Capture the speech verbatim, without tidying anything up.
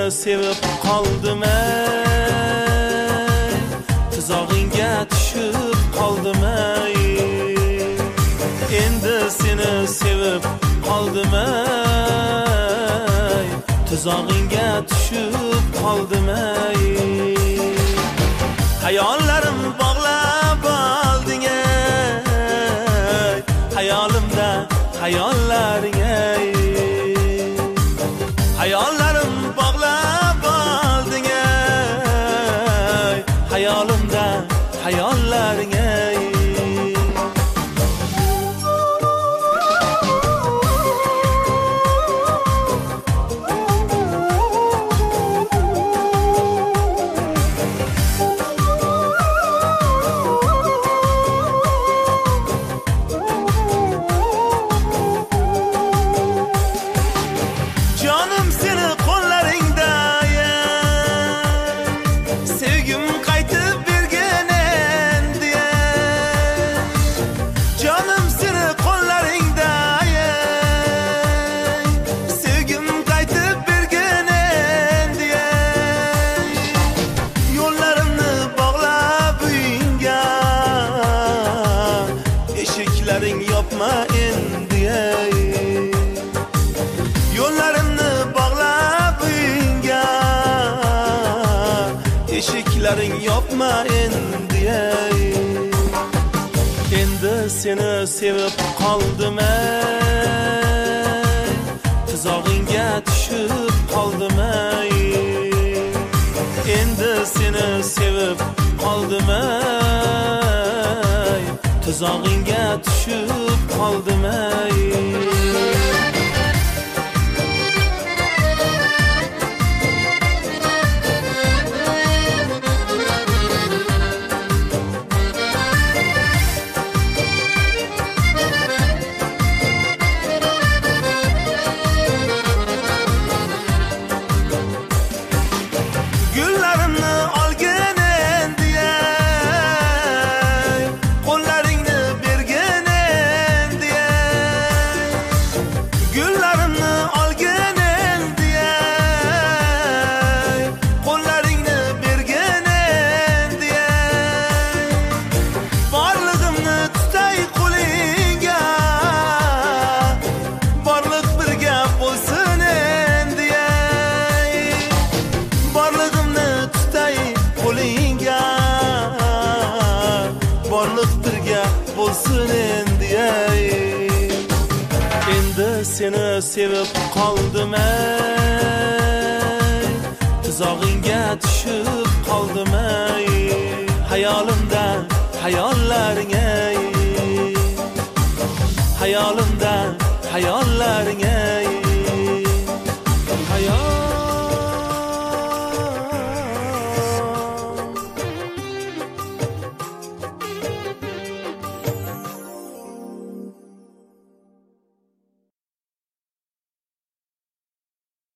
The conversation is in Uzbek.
seni sevib qoldim ey, tuzog'ingga tushib qoldim ey. Endi seni sevib qoldim ey, tuzog'ingga tushib qoldim ey. Hayollarim bog'lab olding ey, hayolimda hayollaring ey. Hayollarim bog'lab olding ey, hayolimda hayollaring ey. Yopma endi ey, yo'llarimni bog'lab uyingga, eshiklaring yopma endi ey. Endi seni sevib qoldim ey, tuzog'ingga tushib qoldim ey. Endi seni sevib qoldim ey, tuzog'ingga tushib qoldim ey. Gullarimni olgin endi ey, qo'llaringni bergin endi ey. Gullarimni olgin endi ey, qo'llaringni bergin endi ey. Borlig'imni tutay qo'lingga, borliq birga bo'lsin endi ey. Borlig'imni tutay qo'lingga, borliq birga bo'lsin endi ey. Endi seni sevib qoldim ey, tuzog'ingga tushib qoldim ey. Hayolimda hayollaring ey, hayolimda hayollaring ey.